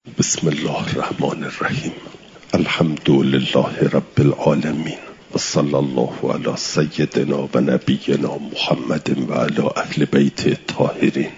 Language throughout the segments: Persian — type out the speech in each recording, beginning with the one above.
بسم الله الرحمن الرحیم. الحمد لله رب العالمین و صلی الله علی سیدنا و نبینا محمد و علی اهل بیت الطاهرین.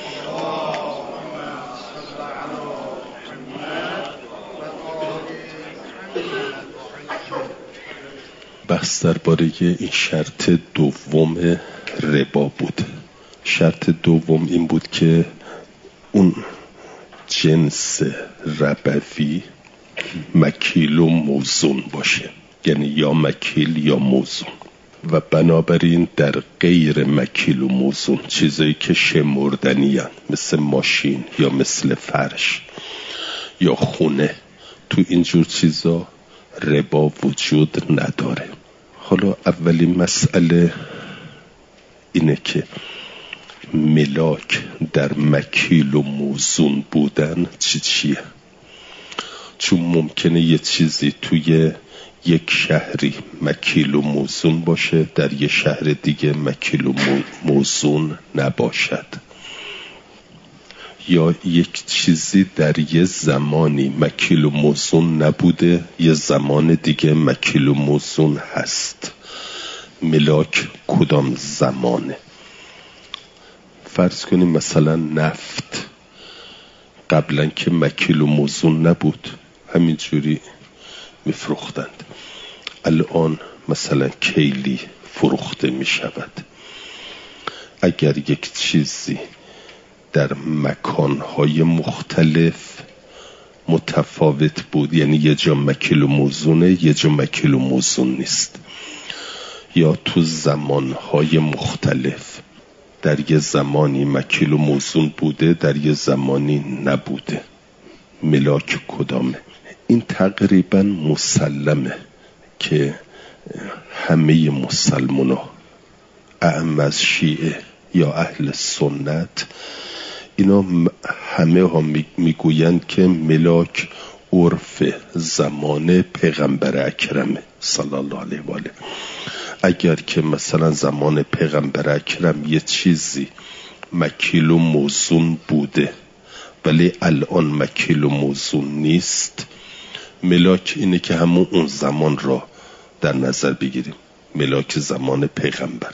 بحث درباره این شرط دوم ربا بود. شرط دوم این بود که اون جنس ربوی مکیل و موزون باشه، یعنی یا مکیل یا موزون، و بنابراین در غیر مکیل و موزون چیزایی که شمردنی هن، مثل ماشین یا مثل فرش یا خونه، تو اینجور چیزا ربا وجود نداره. حالا اولین مسئله اینه که ملاک در مکیل و موزون بودن چیه؟ چون ممکنه یه چیزی توی یک شهری مکیل و موزون باشه، در یه شهر دیگه مکیل و موزون نباشد، یا یک چیزی در یه زمانی مکیل و موزون نبوده، یه زمان دیگه مکیل و موزون هست. ملاک کدام زمانه؟ فرض کنیم مثلا نفت قبلا که مکیل و موزون نبود، همینجوری میفروختند، الان مثلا کیلی فروخته میشود. اگر یک چیزی در مکانهای مختلف متفاوت بود، یعنی یه جا مکیل و موزونه یه جا مکیل و موزون نیست، یا تو زمانهای مختلف در یه زمانی مکیل و موزون بوده در یه زمانی نبوده، ملاک کدامه؟ این تقریبا مسلمه که همه مسلمان ها، اعم از شیعه یا اهل سنت، اینا همه ها میگویند که ملاک عرف زمان پیغمبر اکرمه صلی الله علیه و آله. اگر که مثلا زمان پیغمبر اکرم یه چیزی مکیل و موزون بوده ولی الان مکیل و موزون نیست، ملاک اینه که همون اون زمان را در نظر بگیریم، ملاک زمان پیغمبر.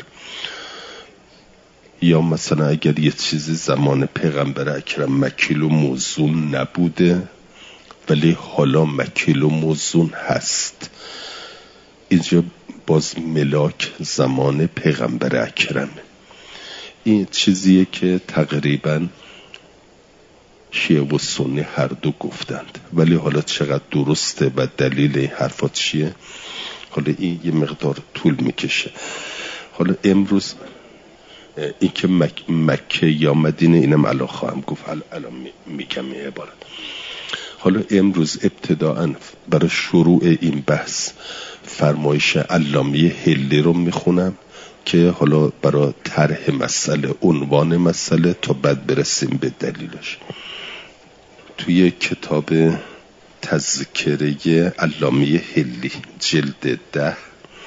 یا مثلا اگر یه چیزی زمان پیغمبر اکرم مکیل و موزون نبوده ولی حالا مکیل و موزون هست، اینجا باز ملاک زمان پیغمبر اکرمه. این چیزیه که تقریبا شیعه و سنی هر دو گفتند، ولی حالا چقدر درسته و دلیل این حرفات چیه، حالا این یه مقدار طول میکشه. حالا امروز این که مکه یا مدینه، اینم الان خواهم گفت، الان میگم این عبارت. حالا امروز ابتداءً برای شروع این بحث فرمایش علامه حلی رو میخونم که حالا برای طرح مسئله، عنوان مسئله، تا بعد برسیم به دلیلش. توی کتاب تذکره علامه حلی جلد 10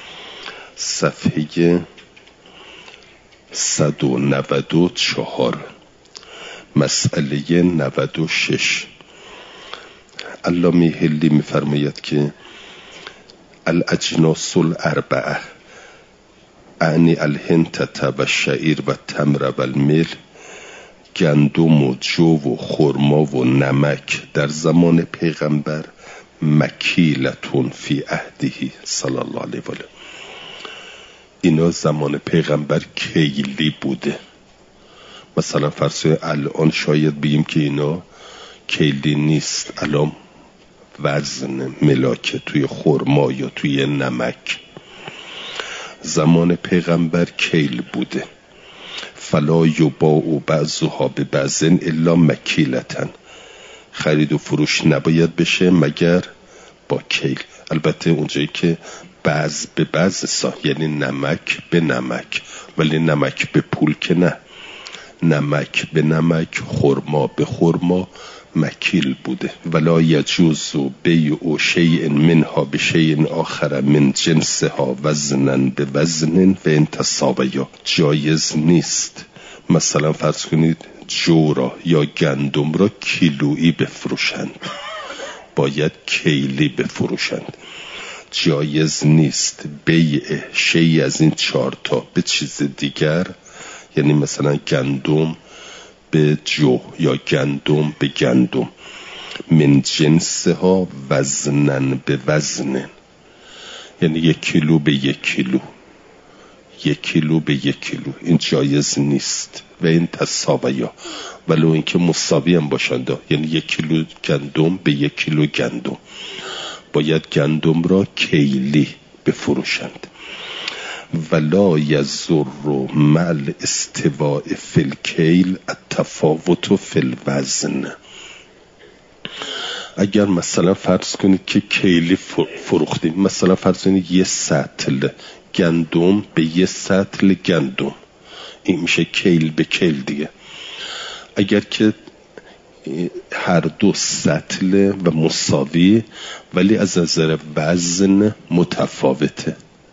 صفحه 194 مسئله 96 علامه حلی میفرماید که الاجناس الاربعه اعنی الهنتة و الشعیر و التمر و المل، گندم و جو و خرما و نمک در زمان پیغمبر مکیلتون فی عهده صلی الله علیه و آله. اینا زمان پیغمبر کیلی بوده. مثلا فرض الان شاید بگیم که اینا کیلی نیست، الان وزن ملاکه توی خرما یا توی نمک. زمان پیغمبر کیل بوده. فلا یباع بعضها ببعض الا مکیلتن، خرید و فروش نباید بشه مگر با کیل. البته اونجایی که بعض به بعض یعنی نمک به نمک، ولی نمک به پول که نه، نمک به نمک، خرما به خرما مکیل بوده. ولا یجوز بیع شیء منها بشیء آخر من جنسها وزنا به وزن و ان تساویا، جایز نیست مثلا فرض کنید جو را یا گندم را کیلویی بفروشند، باید کیلی بفروشند. جایز نیست بیع شیئی از این 4 تا به چیز دیگر، یعنی مثلا گندم به جو یا گندم به گندم، من جنسها وزنن به وزن، یعنی 1 کیلو به 1 کیلو، 1 کیلو به 1 کیلو، این جایز نیست. و این تساویا، ولو اینکه مساوی هم باشند، یعنی 1 کیلو گندم به 1 کیلو گندم، باید گندم را کیلی بفروشند. ولا یضر مع الاستواء فی الکیل التفاوت فی الوزن. اگر مثلا فرض کنید که کیلی فروختیم، مثلا فرض کنید 1 سطل گندم به 1 سطل گندم، این میشه کیل به کیل دیگه. اگر که هر 2 سطل و مساوی ولی از نظر وزن متفاوته،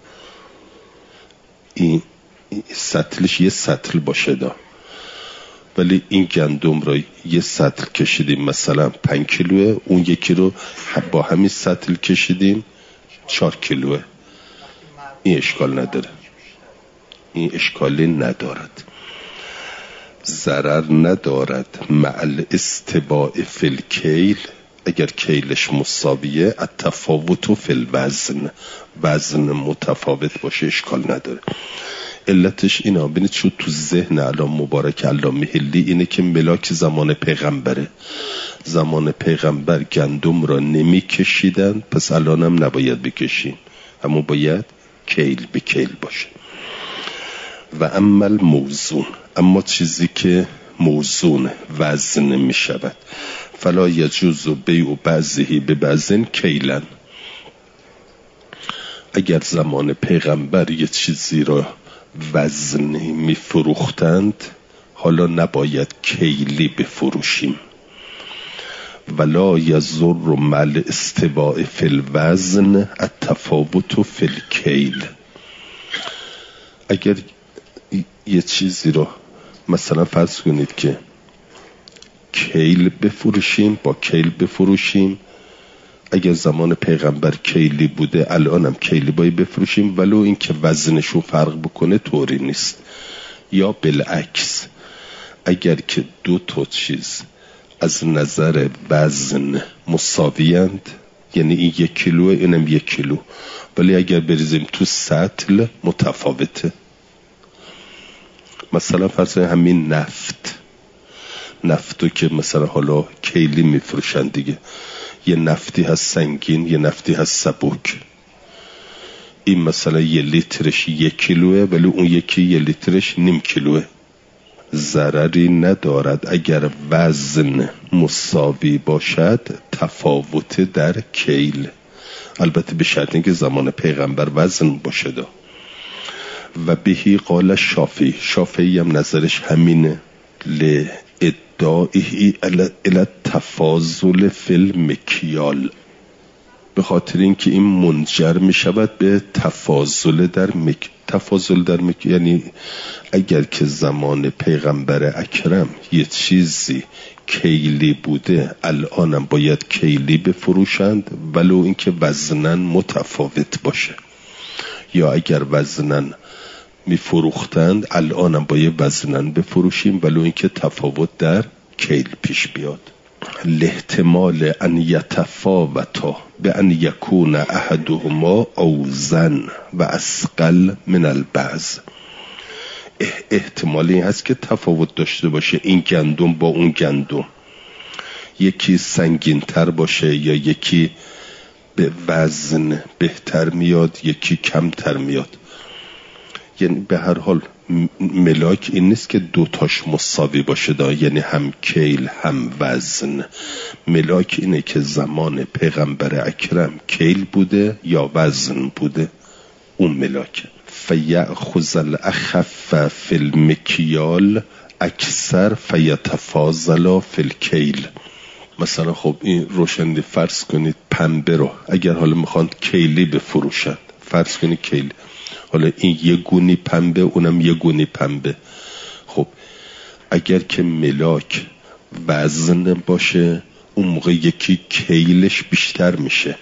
این سطلش 1 سطل باشه دا، ولی این گندم را 1 سطل کشیدیم مثلا 5 کیلوه، اون یکی رو با همین سطل کشیدیم 4 کیلوه، این اشکال نداره، این اشکالی ندارد، ضرر ندارد. مع الاستواء فی الکیل، اگر کیلش مساویه، التفاوت فی الوزن، وزن متفاوت باشه اشکال نداره. علتش اینا ببینید چون تو ذهن علامه مبارک علامه حلی اینه که ملاک زمان پیغمبره، زمان پیغمبر گندم را نمی کشیدن، پس الان هم نباید بکشیم، اما باید کیل به کیل باشه. و اما الموزون، اما چیزی که موزون وزن می شود، فلا یجوز بیع بعضه به بعضن کیلن. اگر زمان پیغمبر یه چیزی را وزنی می فروختند، حالا نباید کیلی بفروشیم. ولا یضر مع الاستواء فی الوزن التفاوت فی الکیل. اگر یه چیزی رو مثلا فرض کنید که کیل بفروشیم با کیل بفروشیم، اگر زمان پیغمبر کیلی بوده الان هم کیلی باید بفروشیم، ولو این که وزنشو فرق بکنه طوری نیست. یا بالعکس، اگر که 2 تا چیز از نظر وزن مساویند، یعنی این 1 کیلوه اینم 1 کیلو، ولی اگر بریزیم تو سطل متفاوته. مثلا فرض همین نفتو که مثلا حالا کیلی میفروشن دیگه، یه نفتی هست سنگین، یه نفتی هست سبک. این مثلا 1 لیترش 1 کیلوه ولی اون یکی 1 لیترش نیم کیلوه. ضرری ندارد اگر وزن مساوی باشد، تفاوت در کیل، البته به شرط اینکه زمان پیغمبر وزن باشه دا. و بهی قال شافعی هم نظرش همینه، لادعائه الی تفاضل فی المکیال، به خاطر اینکه این منجر می شود به تفاضل در تفاضل در یعنی اگر که زمان پیغمبر اکرم یه چیزی کیلی بوده، الانم باید کیلی بفروشند ولو اینکه وزنن متفاوت باشه، یا اگر وزنن میفروختند الانم باید وزنن بفروشیم ولو اینکه تفاوت در کیل پیش بیاد. لاحتمال ان یتفاوتا به ان یکون احدهما اوزن و اثقل من البعض، احتمال این هست که تفاوت داشته باشه این گندم با اون گندم، یکی سنگین تر باشه یا یکی به وزن بهتر میاد یکی کمتر میاد. یعنی به هر حال ملاک این نیست که 2 تاش مساوی باشه یعنی هم کیل هم وزن. ملاک اینه که زمان پیغمبر اکرم کیل بوده یا وزن بوده، اون ملاک. فیأخذ الاخف فی المکیال اکثر فیتفاضل فی الکیل. مثلا خب این روشنی فرض کنید پنبه رو اگر حالا میخوان کیلی بفروشن، فرض کنید کیلی، حالا این 1 گونی پنبه اونم 1 گونی پنبه، خب اگر که ملاک وزن باشه اون موقع یکی کیلش بیشتر میشه.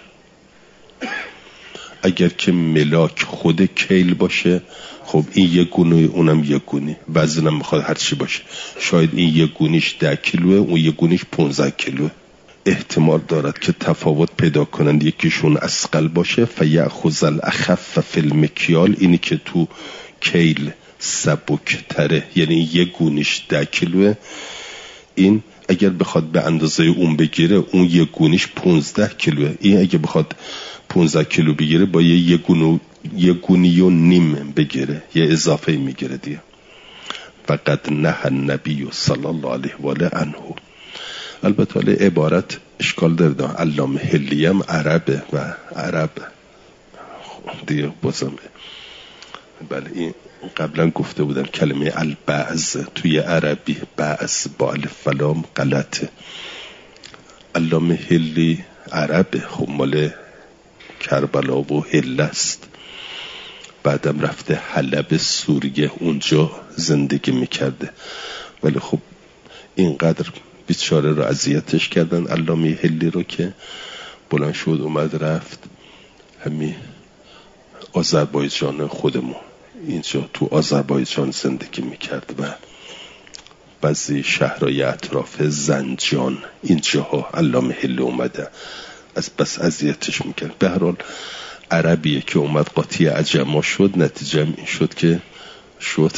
اگر که ملاک خود کیل باشه خب این یک گونه اونم یک گونه، وزنم میخواد هر چی باشه، شاید این یک گونیش 10 کیلوه اون یک گونیش 15 کیلوه. احتمال دارد که تفاوت پیدا کنند، یکیشون اثقل باشه فیأخذ الاخف فی المکیال، اینی که تو کیل سبک تره، یعنی یک گونیش 10 کیلوه، این اگر بخواد به اندازه اون بگیره اون یک گونیش 15 کیلوه، این اگه بخواد 15 کیلو بگیره با یک گونی و نیم بگیره، یه اضافه میگیره دیگه. فقد نهى النبی صلی الله علیه و آله عنه. البته عبارت اشکال داره، علامه حلی هم عربه و عرب دیگه بازم بله این قبلا گفته بودم کلمه البعض توی عربی بعض با الف و لام غلطه. علامه حلی عربه، خب مال کربلا و حله است، بعدم رفته حلب سوریه اونجا زندگی میکرده، ولی خب اینقدر بیچاره رو اذیتش کردن علامه حلی رو که بلند شد اومد رفت همین آذربایجان خودمون، اینجا تو آذربایجان زندگی میکرد و بعضی شهرهای اطراف زنجان اینجاها علامه حلی اومده از بس اذیتش میکرد. به هر حال عربیه که اومد قاطی عجما شد، نتیجه این شد که شد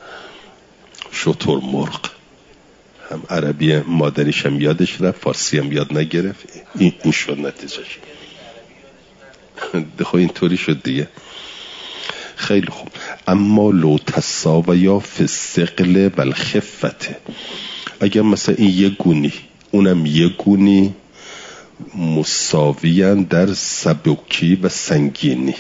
شتر مرغ، هم عربی مادریش هم یادش رفت، فارسی هم یاد نگرفت، این شد نتیجهش. خب اینطوری شد دیگه. خیلی خوب. اما لو تساویا فی الثقل و الخفة، اگر مثلا این یک گونی اونم یک گونی مساویان در سبکی و سنگینی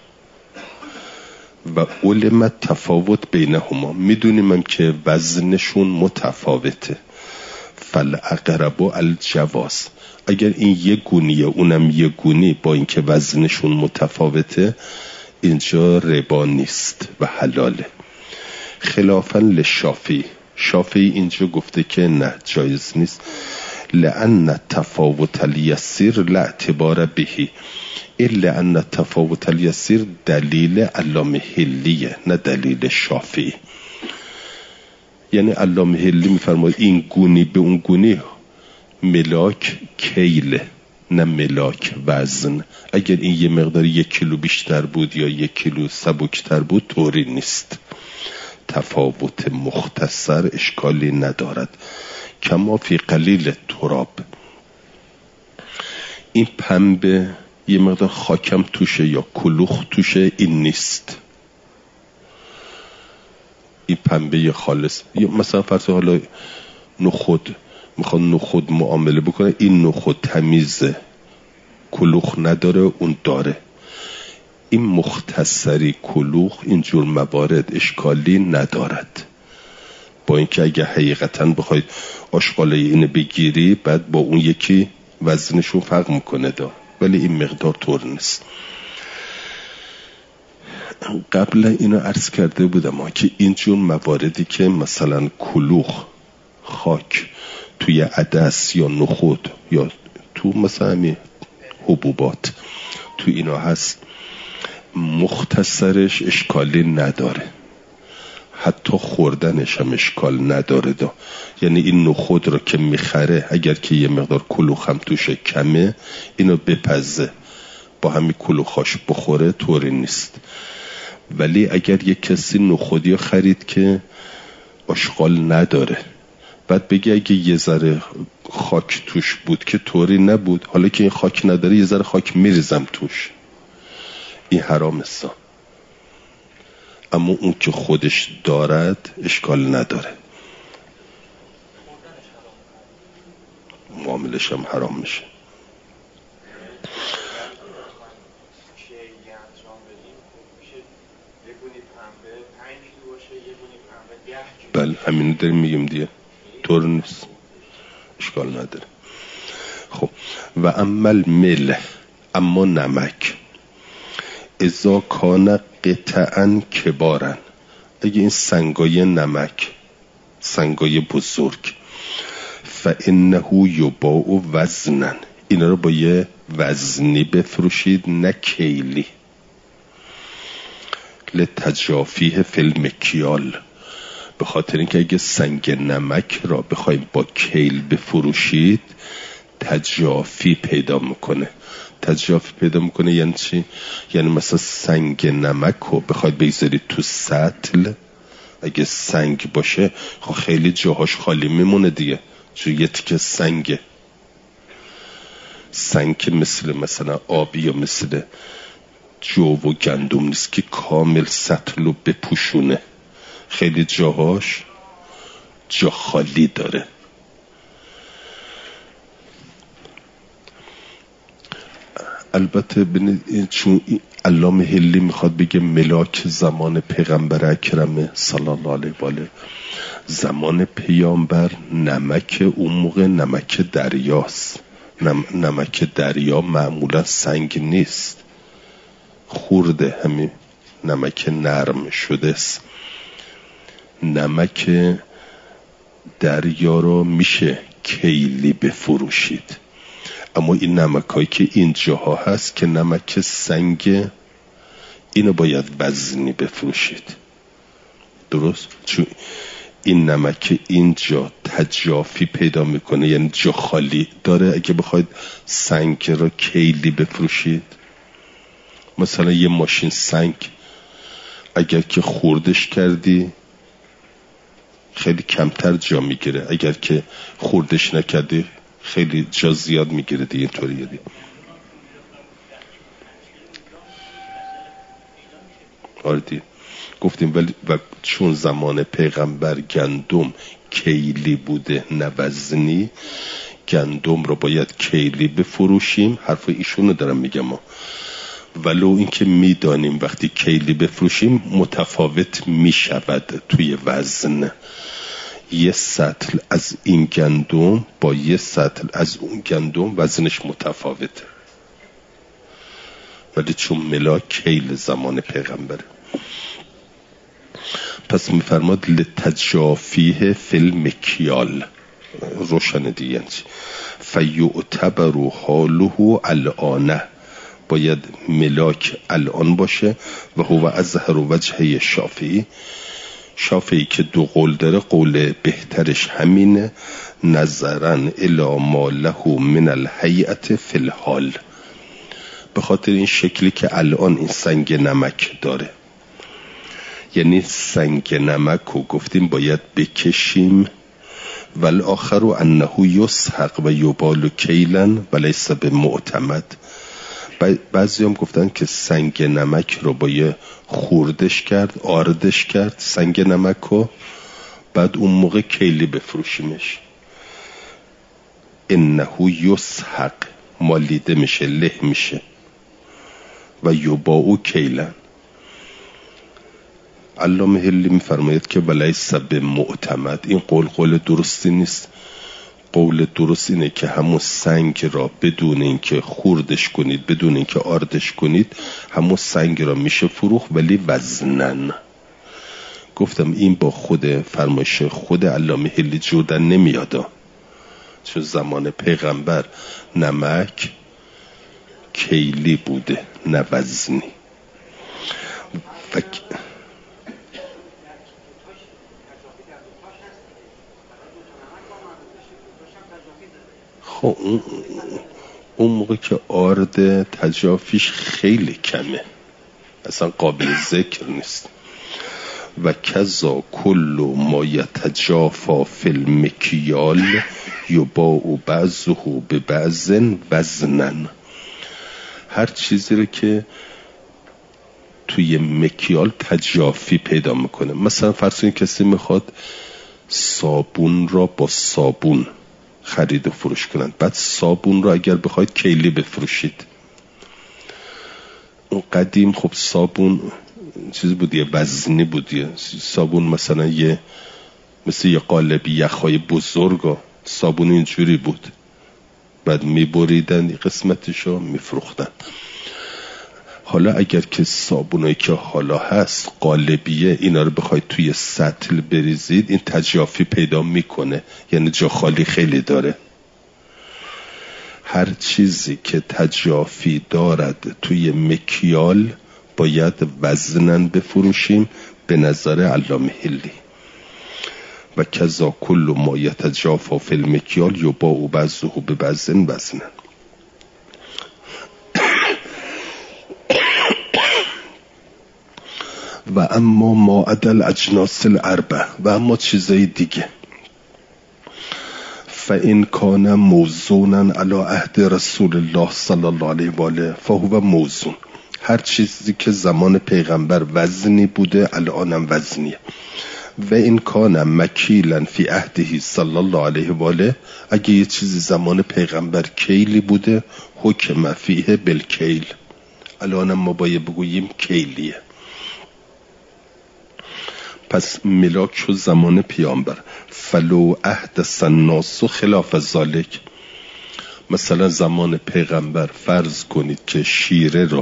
و علم تفاوت بینهما، میدونیم هم که وزنشون متفاوته، فالاقرب الجواز، اگر این یک گونیه اونم یک گونی با اینکه وزنشون متفاوته اینجا ربا نیست و حلاله. خلافا للشافعی، شافعی اینجا گفته که نه جایز نیست، لأن التفاوت اليسير لا اعتبار به الا ان التفاوت اليسير دلیل علامه حلیه نه دلیل شافعی. یعنی علامه حلی میفرماید این گونی به اون گونی ملاک کیله نه ملاک وزن، اگر این یه مقدار 1 کیلو بیشتر بود یا 1 کیلو سبکتر بود طوری نیست، تفاوت مختصر اشکالی ندارد. کما فی قلیل تراب، این پنبه یه مقدار خاکم توشه یا کلوخ توشه این نیست، این پنبه خالص. یا مثلا فرض حالا نخود میخواد نخود معامله بکنه، این نخود تمیزه کلوخ نداره اون داره، این مختصری کلوخ اینجور موارد اشکالی ندارد. با اینکه اگه حقیقتا بخواید آشغاله اینو بگیری بعد با اون یکی وزنشون فرق میکنه ولی این مقدار طور نیست. قبل اینو عرض کرده بودم که اینجور مواردی که مثلا کلوخ خاک توی عدس یا نخود یا تو مثلا حبوبات تو اینا هست، مختصرش اشکالی نداره، حتی خوردنش هم اشکال نداره یعنی این نخود رو که میخره اگر که یه مقدار کلوخ هم توشه کمه اینو بپزه با همین کلوخاش بخوره طوری نیست. ولی اگر یک کسی نخودی خرید که آشغال نداره بعد بگه اگه یه ذره خاک توش بود که طوری نبود، حالا که این خاک نداره یه ذره خاک میریزم توش، این حرام است. اما اون که خودش دارد اشکال نداره، معاملش هم حرام میشه. بله همینو داریم میگیم دیگه، طور نیست، اشکال نداره. خب و عمل مله، اما نمک اذا کان قطعا کبارن، اگه این سنگای نمک سنگای بزرگ. فانه یباع وزنا، اینا رو با یه وزنی بفروشید نه کیلی. لتجافیه فی المکیال، به خاطر اینکه اگه سنگ نمک را بخواید با کیل بفروشید تجافی پیدا میکنه. تجافی پیدا میکنه یعنی چی؟ یعنی مثلا سنگ نمک رو بخواید بگذارید تو سطل، اگه سنگ باشه خب خیلی جاهاش خالی میمونه دیگه، چون یه تیکه سنگه. سنگ که مثلا آبی یا مثل جو و گندم نیست که کامل سطل رو بپوشونه، خیلی جاهاش جا خالی داره. البته چون علامه حلی میخواد بگه ملاک زمان پیغمبر اکرم صلی الله علیه و آله، زمان پیامبر نمک اون موقع نمک دریاست. نمک دریا معمولا سنگ نیست، خورده، همین نمک نرم شده است. نمک دریا رو میشه کیلی بفروشید، اما این نمکایی که اینجاها هست که نمک سنگ، اینو باید وزنی بفروشید. درست؟ چون این نمک اینجا تجافی پیدا میکنه، یعنی جا خالی داره. اگه بخواید سنگ رو کیلی بفروشید، مثلا یه ماشین سنگ اگر که خوردش کردی خیلی کمتر جا میگیره، اگر که خوردش نکردی خیلی جا زیاد میگیره دیگه. اینطوریه دیگه. آره دیگه گفتیم. ولی و چون زمان پیغمبر گندم کیلی بوده نه وزنی، گندم رو باید کیلی بفروشیم. حرف ایشونو دارم میگم، ولو اینکه میدانیم وقتی کیلی بفروشیم متفاوت میشود توی وزن. یه سطل از این گندم با یه سطل از اون گندم وزنش متفاوته، ولی چون ملاک کیل زمان پیغمبره. پس میفرماد لتجافیه فی المکیال، روشن دیگه. فیعتبر حاله الانه، باید ملاک الان باشه. و هو اظهر وجهه شافعی، شافعی که دو قول داره، قول بهترش همینه. نظرن الی ما له من الهیئت فی الحال، به خاطر این شکلی که الان این سنگ نمک داره. یعنی سنگ نمک رو گفتیم باید بکشیم. والآخر انه یسحق و یبال کیلا ولیس بمعتمد. بعضی هم گفتن که سنگ نمک رو باید خوردش کرد، آردش کرد سنگ نمک رو، بعد اون موقع کیلی بفروشیمش. انه یسحق، مالیده میشه، له میشه. و یباع کیلا. علامه حلی میفرماید که ولیس بمعتمد، این قول درستی نیست. قول درست اینه که همون سنگ را بدون اینکه خوردش کنید، بدون اینکه آردش کنید، همون سنگ را میشه فروخت، ولی وزنن. گفتم این با خود فرمایش خود علامه حلی جردن نمیادا، چون زمان پیغمبر نمک کیلی بوده نه وزنی. خب اون موقع که آرد تجافیش خیلی کمه، اصلا قابل ذکر نیست. و کذا کل ما یتجافا فی المکیال یباع بعضه ببعض وزنا، هر چیزی رو که توی مکیال تجافی پیدا میکنه. مثلا فرض کنید کسی میخواد صابون را با صابون خرید و فروش کنند، بعد صابون رو اگر بخواید کیلی بفروشید، اون قدیم خب صابون چیز بودیه، وزنی بودیه. صابون مثلا مثل یه قالبی یخهای بزرگ صابون اینجوری بود، بعد میبریدن قسمتشو میفروختن. حالا اگر که صابونایی که حالا هست قالبیه، اینا رو بخواید توی سطل بریزید این تجافی پیدا میکنه، یعنی جا خالی خیلی داره. هر چیزی که تجافی دارد توی مکیال باید وزنن بفروشیم به نظر علامه حلی. و کذا کل ما یتجافا فی المکیال یباع بعضه ببعض وزنا. و اما ما عدل اجناس الاربع، و اما چیزای دیگه، فإن کان موزونا علی عهد رسول الله صلی الله علیه و آله فهو موزون. هر چیزی که زمان پیغمبر وزنی بوده الانم وزنیه. و این کان مکیلا فی عهده صلی الله علیه و آله، اگه یه چیزی زمان پیغمبر کیلی بوده حکم فیه بالکیل، الانم ما باید بگوییم کیلیه. پس ملاک شد زمان پیامبر. فلو احدث الناس خلاف ذلک، مثلا زمان پیغمبر فرض کنید که شیره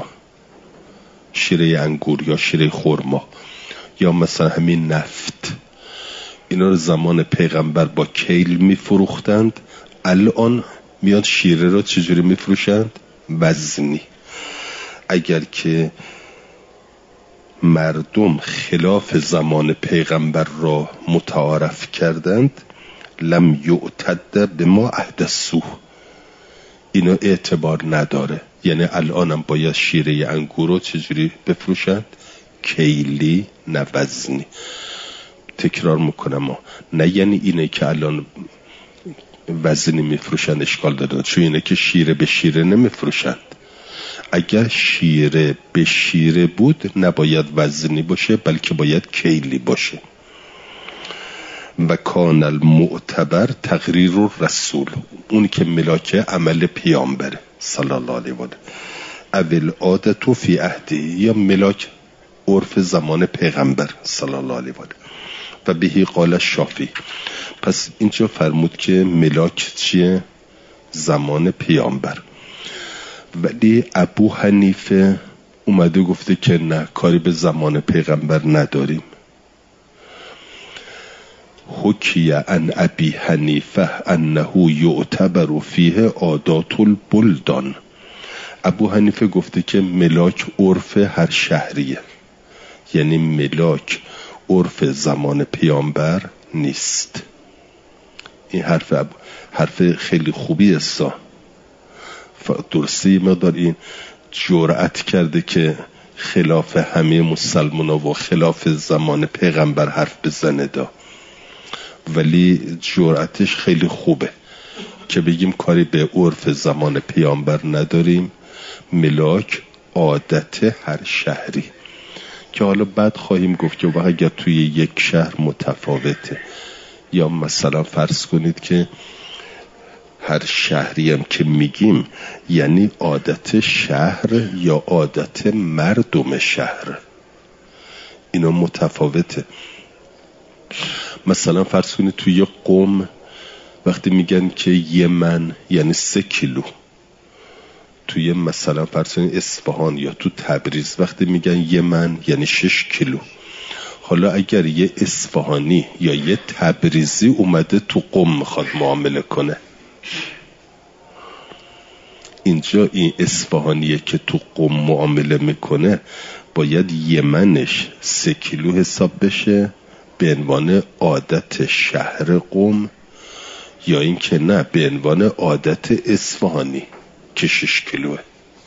انگور یا شیره خرما یا مثلا همین نفت، اینا رو زمان پیغمبر با کیل میفروختند، الان میاد شیره رو چجوری میفروشند؟ وزنی. اگر که مردم خلاف زمان پیغمبر را متعارف کردند لم یعتد بما احدثوه، اینو اعتبار نداره. یعنی الانم باید شیره انگور رو چجوری بفروشند؟ کیلی نه وزنی. تکرار میکنم، نه یعنی اینه که الان وزنی میفروشند اشکال داره، چون اینه که شیره به شیره نمیفروشند. اگر شیره به شیره بود نباید وزنی باشه بلکه باید کیلی باشه. و کان المعتبر تقریر رسول، اونی که ملاک عمل پیامبره صلی الله علیه و آله. اول عادت فی عهده، یا ملاک عرف زمان پیغمبر صلی الله علیه و آله. و بهی قال شافعی. پس اینجا فرمود که ملاک چیه؟ زمان پیامبر. ولی ابو حنیفه اومده گفته که نه، کاری به زمان پیغمبر نداریم. حکی عن ابی حنیفه انه یعتبر فیه عادات البلدان. ابو حنیفه گفته که ملاک عرف هر شهریه، یعنی ملاک عرف زمان پیامبر نیست. این حرف خیلی خوبی است. درسته مقدار این جرأت کرده که خلاف همه مسلمانا و خلاف زمان پیغمبر حرف بزنه ولی جرأتش خیلی خوبه که بگیم کاری به عرف زمان پیامبر نداریم، ملاک عادت هر شهری. که حالا بعد خواهیم گفت که اگر توی یک شهر متفاوته، یا مثلا فرض کنید که هر شهری هم که میگیم یعنی عادت شهر یا عادت مردم شهر، اینا متفاوته. مثلا فرض کنید توی قم وقتی میگن که یه من یعنی 3 کیلو، توی مثلا فرض کنید اصفهان یا تو تبریز وقتی میگن یه من یعنی 6 کیلو. حالا اگر یه اصفهانی یا یه تبریزی اومده تو قم میخواد معامله کنه، اینجا این اصفهانیه که تو قم معامله میکنه باید یمنش 3 کیلو حساب بشه به عنوان عادت شهر قم، یا این که نه به عنوان عادت اصفهانی که 6 کیلوه.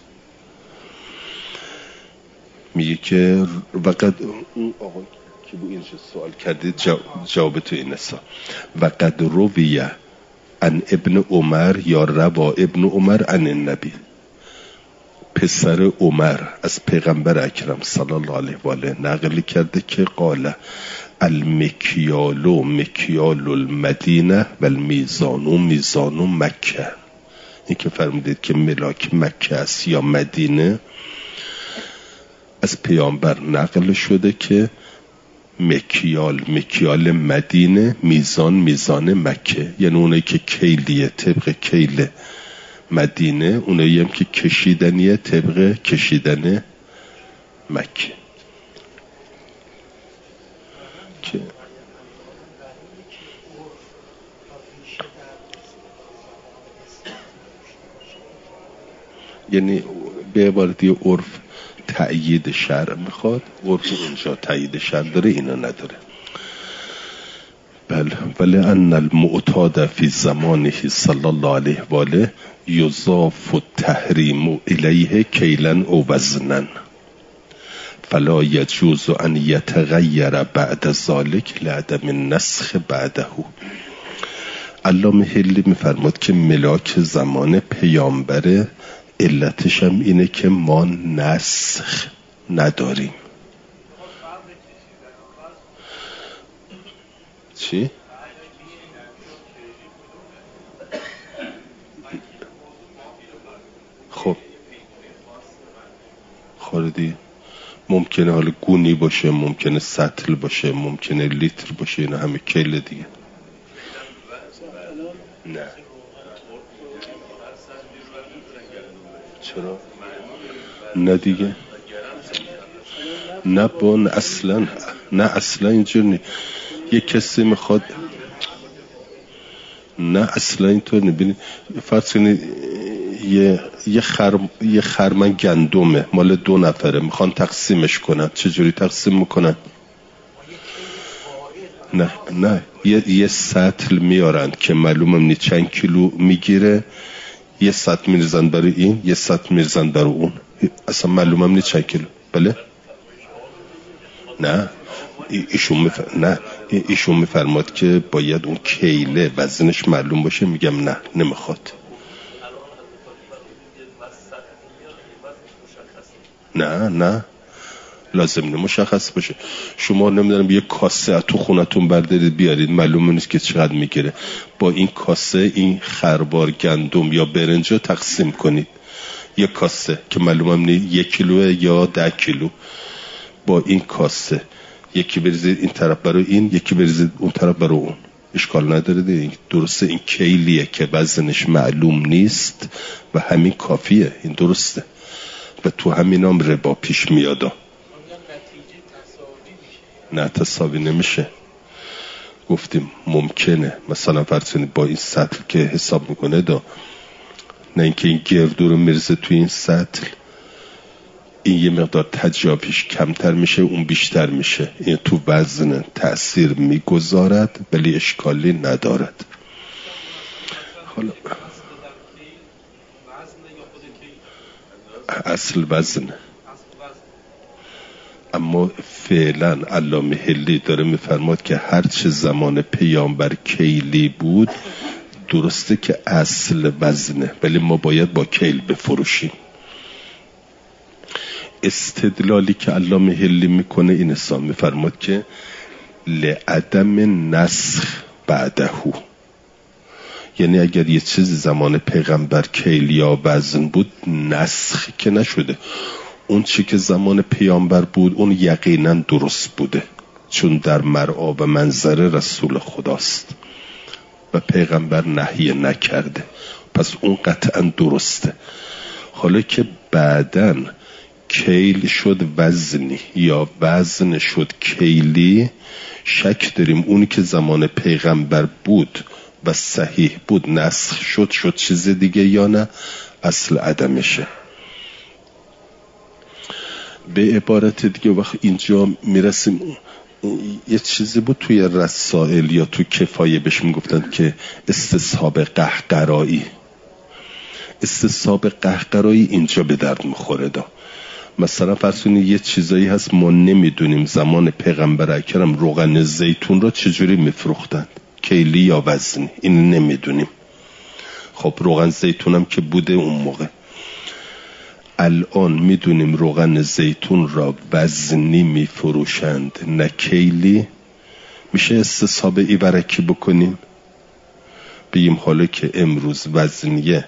میگه که وقت اون آقا که با اینجا سوال کردید جواب تو این است. وقد رویه ان ابن عمر یا روا ابن عمر ان النبی، پسر عمر از پیغمبر اکرم صلی الله علیه و آله نقل کرده که قال المکیال مکیال المدینه و المیزان میزان مکه. این که فرمودید که ملاک مکه است یا مدینه، از پیامبر نقل شده که مکیال مدینه، میزان مکه، یعنی اونایی که کیلیه طبق کیل مدینه، اونایی هم که کشیدنیه طبق کشیدن مکه که یعنی به عبارتی عرف تأیید شرع میخواد، عرف اینجا تأیید شرع داره، اینا نداره. بله ولی ان المعتاد فی زمانه صلی الله علیه و آله یضاف التحریم الیه کیلا او وزنا فلا یجوز ان یتغیر بعد ذلک لعدم النسخ بعده. علامه حلی میفرماد که ملاک زمان پیامبره علتش هم اینه که ما نسخ نداریم. چی؟ خب خوردی ممکنه حالا گونی باشه، ممکنه سطل باشه، ممکنه لیتر باشه، اینا همه کیل دیگه. نه چرا؟ نه دیگه نه بان اصلا، نه اصلا اینجور نی. یک کسی میخواد، نه اصلا اینطور نبینی. فرض کنید یه خرمن گندمه مال 2 نفره، میخوان تقسیمش کنن، چجوری تقسیم میکنن؟ نه یه سطل میارن که معلومه نی چند کیلو میگیره، یه سطل میرزن برای این، یه سطل میرزن برای اون، اصلا معلومه نی چند کیلو. بله نه ایشون میفرماد که باید اون کیله وزنش معلوم باشه. میگم نه نمیخواد. نه لازم نه مشخص باشه. شما نمیدونم یه کاسه تو خونتون بردارید بیارید، معلوم نیست که چقدر میگیره، با این کاسه این خربار گندم یا برنج رو تقسیم کنید. یه کاسه که معلومم نیست 1 کیلوه یا 10 کیلو، با این کاسه یکی بریزید این طرف برای این، یکی بریزید اون طرف برای اون، اشکال نداره دیگه. درسته این کیلیه که وزنش معلوم نیست و همین کافیه، این درسته و تو همین هم ربا پیش میادا. نه تساوی نمیشه. گفتیم ممکنه مثلا فرض کنید با این سطل که حساب میکنه نه اینکه این گردو رو میرزه تو این سطل، این یه مقدار تجابیش کمتر میشه اون بیشتر میشه، این تو وزن تأثیر میگذارد ولی اشکالی ندارد. حالا اصل وزنه، اما فعلا علامه حلی داره میفرماد که هرچه زمان پیامبر کیلی بود درسته که اصل وزنه، ولی ما باید با کیل بفروشیم. استدلالی که علامه حلی میکنه این حساب میفرماد که لعدم نسخ بعده، یعنی اگر یه چیزی زمان پیغمبر کیل یا وزن بود نسخ که نشده، اون چی که زمان پیامبر بود اون یقینا درست بوده، چون در مرعا و منظر رسول خداست و پیغمبر نهی نکرده، پس اون قطعا درسته. حالا که بعدن کیل شد وزنی یا وزن شد کیلی، شک داریم اونی که زمان پیغمبر بود و صحیح بود نسخ شد چیز دیگه یا نه اصل عدمشه. به عبارت دیگه وقت اینجا میرسیم، یه چیزی بود توی رسائل یا تو کفایه بهش میگفتن که استصحاب قهقرایی. استصحاب قهقرایی اینجا به درد میخوره. مثلا فرض کنید یه چیزایی هست ما نمیدونیم زمان پیغمبر اکرم روغن زیتون رو چجوری میفروختن، کیلی یا وزنی، این نمیدونیم. خب روغن زیتون هم که بوده اون موقع، الان میدونیم روغن زیتون را وزنی میفروشند نه کیلی، میشه استصحاب ایورکی بکنیم، بگیم حالا که امروز وزنیه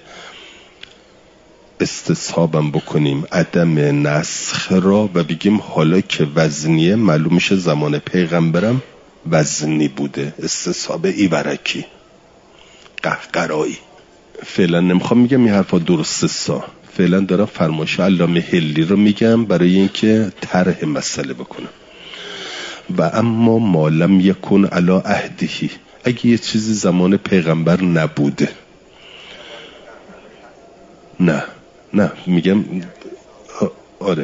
استصحابم بکنیم عدم نسخ را و بگیم حالا که وزنیه معلوم میشه زمان پیغمبرم وزنی بوده، استصحاب ایورکی قهقرایی. فعلا نمیخوام میگم این حرفا درسته فعلا دارم فرمایش علامه حلی رو میگم برای اینکه طرح مسئله بکنم. و اما ما لم یکن علی عهده، اگه یه چیزی زمان پیغمبر نبوده، نه میگم آره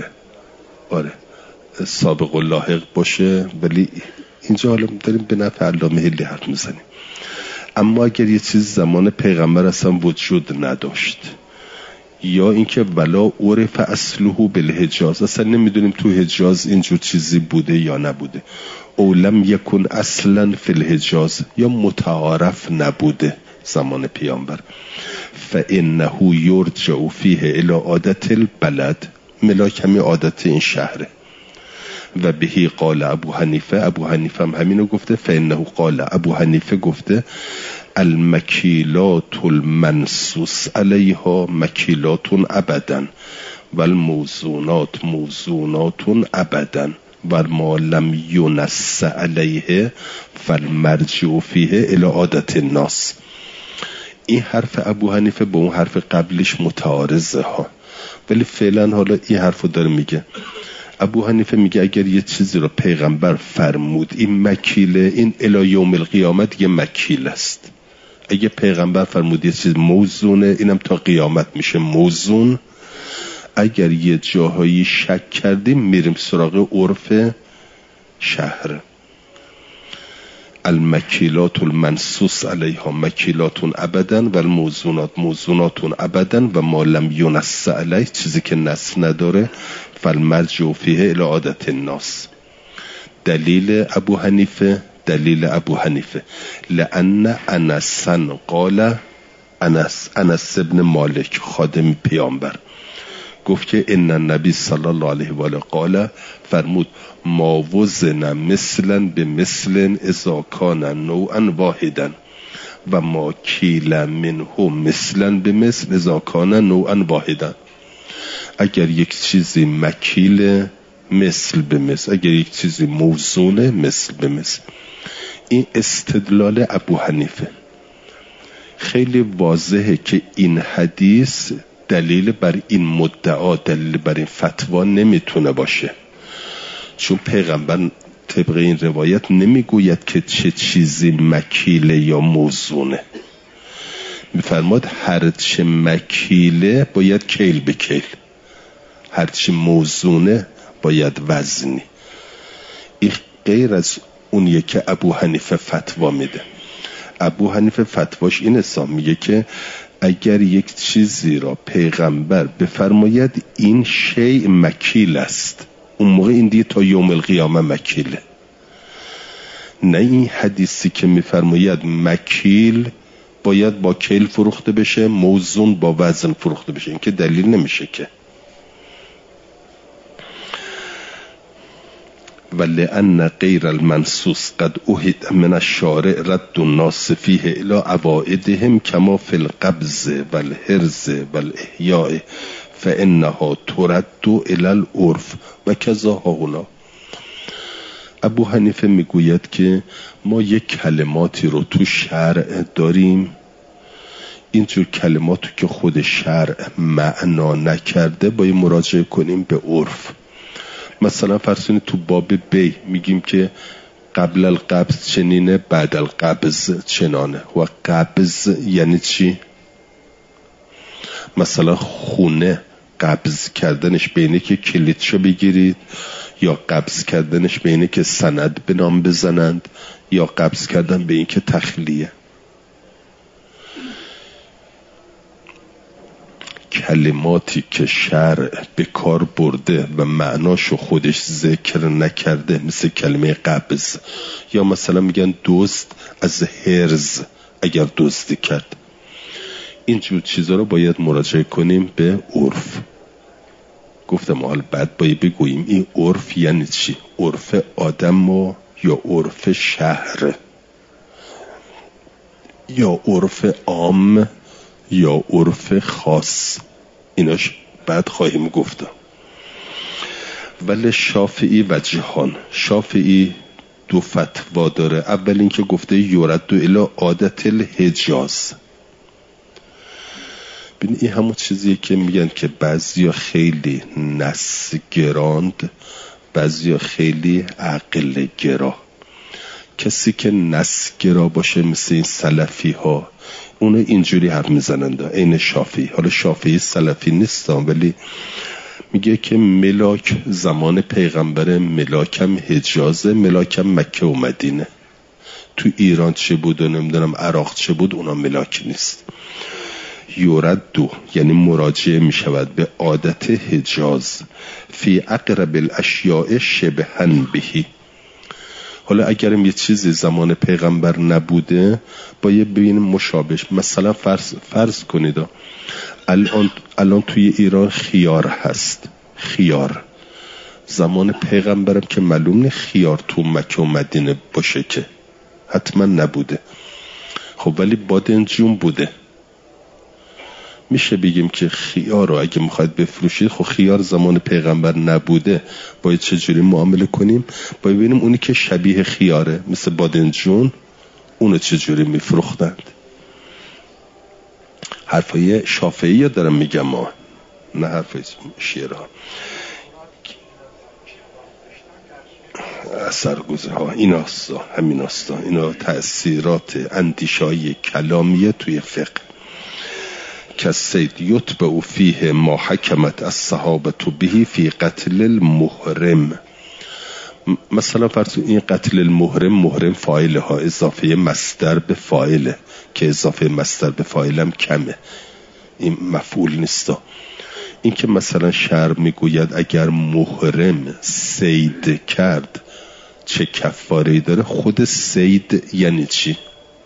سابق و لاحق باشه، ولی اینجا حالا داریم به نفع علامه حلی حرف میزنیم. اما اگر یه چیز زمان پیغمبر اصلا وجود نداشت، یا اینکه ولا عرف اصله بالحجاز، اصلا نمیدونیم تو حجاز اینجور چیزی بوده یا نبوده، او لم یکن اصلا فی الحجاز، یا متعارف نبوده زمان پیامبر، فانه یرجع فیه الی عادت البلد، ملاک همی عادت این شهره. و بهی قال ابو حنیفه هم همینو گفته، فانه قال ابو حنیفه گفته المکیلات المنصوص علیها مکیلات ابدا و الموزونات موزونات ابدا و ما لم ینص علیه فالمرجع فیه الی عادت الناس. این حرف ابو حنیفه با اون حرف قبلش متعارضه ها، ولی فعلا حالا این حرفو داره میگه. ابو حنیفه میگه اگر یه چیزی رو پیغمبر فرمود این مکیله، این الی یوم القیامت یه مکیل است. اگه پیغمبر فرمود یه چیز موزونه، اینم تا قیامت میشه موزون. اگر یه جاهایی شک کردیم میریم سراغ عرف شهر. المکیلات المنصوص علیها مکیلات ابدا و الموزونات موزونات ابدا و ما لم ینص علیه، چیزی که نص نداره، فالمرجع فیه الی عادت الناس. دلیل ابو حنیفه لأن انسا قال، انس ابن مالک خادم پیامبر گفت که ان النبی صلی الله علیه و آله قال، فرمود ما وزن مثلا به مثل اذا کان نوعا واحدا و ما کیل منه مثلا به مثل اذا کان نوعا واحدا. اگر یک چیزی مکیل مثل به مثل، اگر یک چیزی موزونه مثل به مثل. این استدلال ابو حنیفه. خیلی واضحه که این حدیث دلیل بر این مدعا، دلیل بر این فتوا نمیتونه باشه، چون پیغمبر طبق این روایت نمیگوید که چه چیزی مکیله یا موزونه. میفرماد هرچه مکیله باید کیل به کیل، هرچه موزونه باید وزنی. این غیر از اونیه که ابو حنیفه فتوا میده. ابو حنیفه فتواش اینه، میگه که اگر یک چیزی را پیغمبر بفرماید این شیء مکیل است، اون موقع این دیگه تا یوم القیامه مکیله. نه این حدیثی که میفرماید مکیل باید با کیل فروخته بشه، موزون با وزن فروخته بشه، این که دلیل نمیشه که. ولأن غیر المنصوص قد احد من الشارع رد الناس فیه الى عوائدهم کما فی القبض والحرز والاحیاء فانها ترد الى العرف و کذا هنا. ابو حنیفه میگوید که ما یک کلماتی رو تو شرع داریم، اینجور کلماتو که خود شرع معنا نکرده باید مراجعه کنیم به عرف. مثلا فرض تو باب بی میگیم که قبل القبض چنینه، بعد القبض چنانه. و قبض یعنی چی؟ مثلا خونه قبض کردنش بینه که کلیدشو بگیرید، یا قبض کردنش بینه که سند به نام بزنند، یا قبض کردن به این که تخلیه. کلماتی که شرع به کار برده و معناشو خودش ذکر نکرده، مثل کلمه قبض، یا مثلا میگن دزد از حرز اگر دزدی کرد، اینجور چیزا رو باید مراجعه کنیم به عرف. گفتم حال بعد باید بگوییم این عرف یعنی چی؟ عرف آدم و یا عرف شهر، یا عرف عام یا عرف خاص، ایناش بعد خواهیم گفتم. ولی شافعی و جهان، شافعی دو فتوا داره. اول این که گفته یورد الی عادت الحجاز، ببین این همون چیزیه که میگن که بعضیا خیلی نسگراند، بعضیا خیلی عقل گرا. کسی که نسگرا باشه مثل این سلفی ها، اونو اینجوری حرف میزنند این شافعی. حالا شافعی سلفی نیستم، ولی میگه که ملاک زمان پیغمبر، ملاکم حجازه، ملاکم مکه و مدینه. تو ایران چه بود و نمیدونم عراق چه بود، اونا ملاک نیست. یوردو یعنی مراجعه میشود به عادت حجاز فی اقرب الاشیاء شبهن بهی. حالا اگرم یه چیزی زمان پیغمبر نبوده باید ببینیم مشابه. مثلا فرض کنید الان توی ایران خیار هست، خیار زمان پیغمبرم که معلوم نه خیار تو مکه و مدینه باشه که حتما نبوده. خب ولی بادنجون بوده. میشه بگیم که خیار رو اگه میخواید بفروشید، خب خیار زمان پیغمبر نبوده، باید چجوری معامله کنیم؟ باید ببینیم اونی که شبیه خیاره مثل بادنجون اونو چجوری میفروختند. حرفای شافعی دارم میگم ما، نه حرفای شیعه. اثرگذار ها این هستا، همین هستا، اینا تأثیرات اندیشای کلامیه توی فقه. که سید یتبع فیه ما حکمت الصحابه به فی قتل المحرم. مثلا فرض این قتل المحرم، محرم فاعل ها، اضافه مصدر به فاعله که اضافه مصدر به فاعلم کمه، این مفعول نیستا. این که مثلا شرع میگوید اگر محرم صید کرد چه کفاره‌ای داره، خود صید یعنی چی؟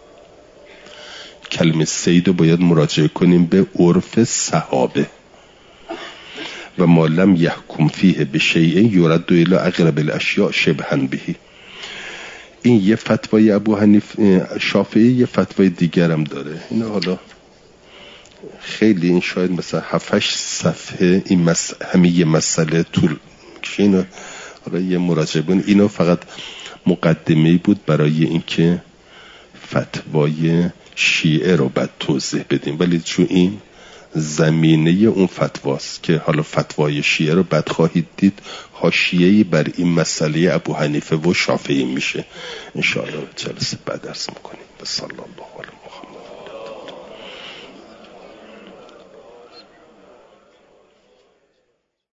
کلمه صید رو باید مراجعه کنیم به عرف صحابه. و ما لم یحکم فیه بشیء یرد الی اقرب الاشیاء شبها بهی. این یه فتوای ابو حنیفه. شافعی یه فتوای دیگرم داره. اینا حالا خیلی این شاید مثلا 7-8 صفحه این همه مسئله طول کشه. اینا حالا یه مراجعه بون. اینا فقط مقدمه‌ای بود برای اینکه فتوای شیعه رو بعد توضیح بدیم، ولی چون این زمینه اون فتواست که حالا فتوای شیعه رو بعد خواهید دید حاشیه‌ای بر این مسئله ابو حنیفه و شافعی میشه. ان شاء الله جلسه بعد درس میکنیم. صلی الله